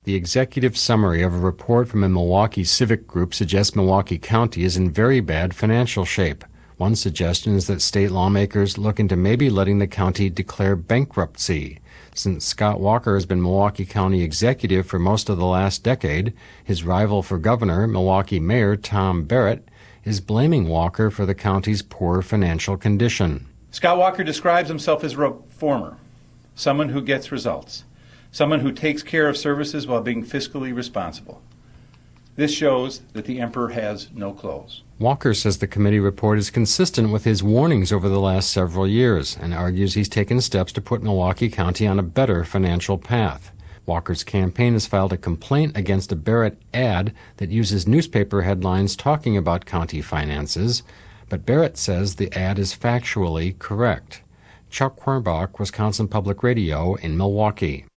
The executive summary of a report from a Milwaukee civic group suggests Milwaukee County is in very bad financial shape. One suggestion is that state lawmakers look into maybe letting the county declare bankruptcy. Since Scott Walker has been Milwaukee County executive for most of the last decade, his rival for governor, Milwaukee Mayor Tom Barrett, is blaming Walker for the county's poor financial condition. Scott Walker describes himself as a reformer, someone who gets results, someone who takes care of services while being fiscally responsible. This shows that the emperor has no clothes. Walker says the committee report is consistent with his warnings over the last several years and argues he's taken steps to put Milwaukee County on a better financial path. Walker's campaign has filed a complaint against a Barrett ad that uses newspaper headlines talking about county finances, but Barrett says the ad is factually correct. Chuck Querbach, Wisconsin Public Radio in Milwaukee.